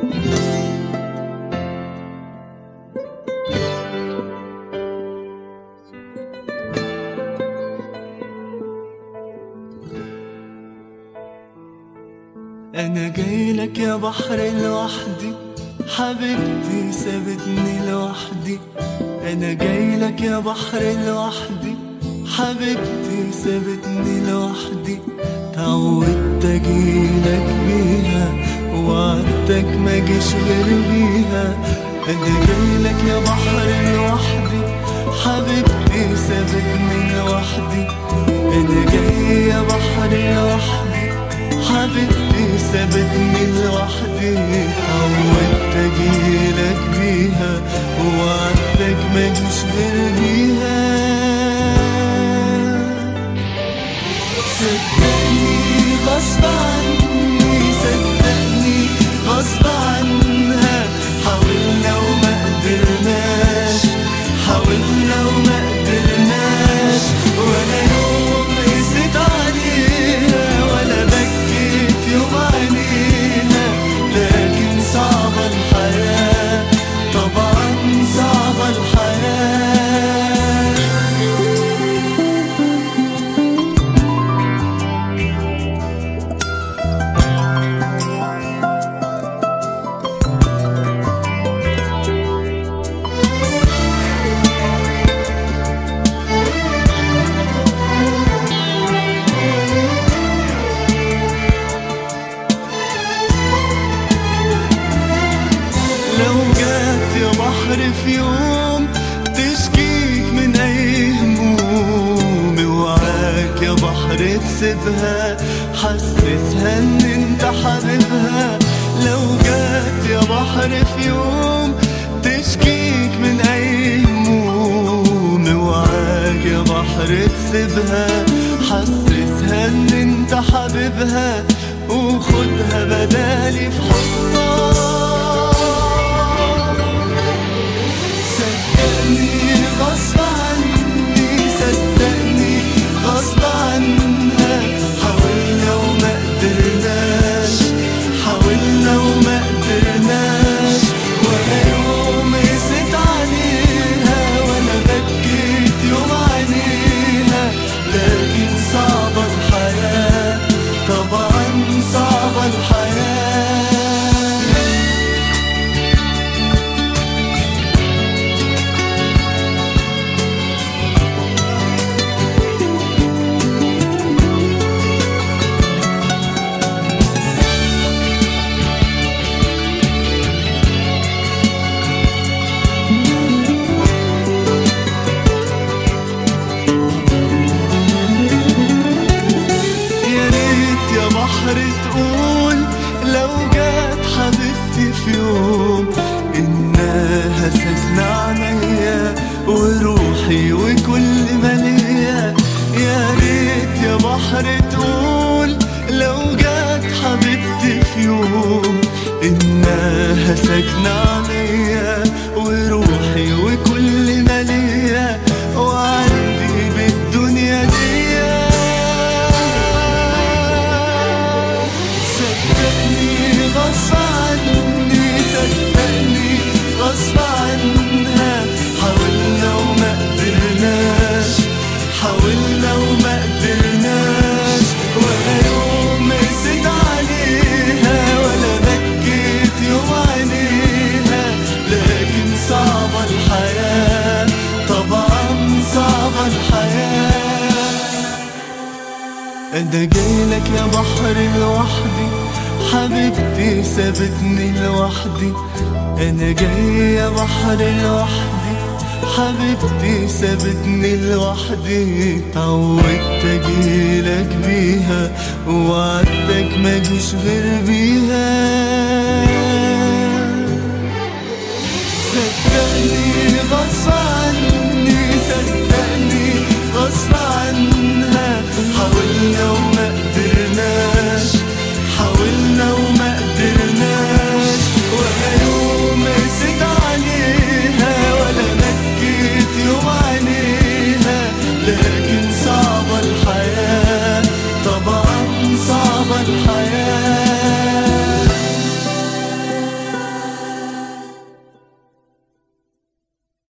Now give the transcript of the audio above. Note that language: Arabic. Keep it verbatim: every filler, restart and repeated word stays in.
أنا جايلك يا بحر لوحدي، حبيبتي سابتني لوحدي. أنا جايلك يا بحر لوحدي، حبيبتي سابتني لوحدي. تعودت أجيلك بيها ووعدتك مجيش غير بيها. أنا جايلك يا بحر لوحدي، حبيبتي سابتني لوحدي. أنا جاي يا بحر لوحدي، حبيبتي سابتني لوحدي. عودت أجيلك بيها ووعدتك مجيش غير بيها. صدقني غصب عني، صدقني غصب عنها. حاولنا وما قدرناش، حاولنا وما قدرناش. ولا يوم قست عليها ولا بكيت يوم عينيها. لكن صعبة الحياة، طبعا صعبة الحياة. لو جات يا بحر في يوم تشكيك من أي هموم، اوعاك يا بحر تسيبها، حسسها ان انت حبيبها. لو جات يا بحر في يوم تشكيك من أي هموم، اوعاك يا بحر تسيبها، حسسها ان انت حبيبها. وخدها بدالي في حضنك. غصب عني، صدقني غصب عنها. حاولنا وما قدرناش، حاولنا وما قدرناش. ولا يوم قست عليها ولا بكيت يوم عينيها. لكن صعبة الحياة، طبعا صعبة الحياة. تقول لو جات حبيبتي في يوم إنها ساكنة عينيا وروحي وكل ما ليا. يا ريت يا بحر تقول لو جات حبيبتي في يوم إنها ساكنة عينيا وروحي وكل ما ليا. وعندي بالدنيا دي غصب عني، صدقني غصب عنها. حاولنا وما قدرناش، حاولنا وما قدرناش. ولا يوم قست عليها ولا بكيت يوم عينيها. لكن صعبة الحياة، طبعا صعبة الحياة. أنا جايلك يا بحر لوحدي، حبيبتي سابتني لوحدي. أنا جاي يا بحر لوحدي، حبيبتي سابتني لوحدي. تعودت أجيلك بيها ووعدتك مجيش غير بيها. صدقني غصب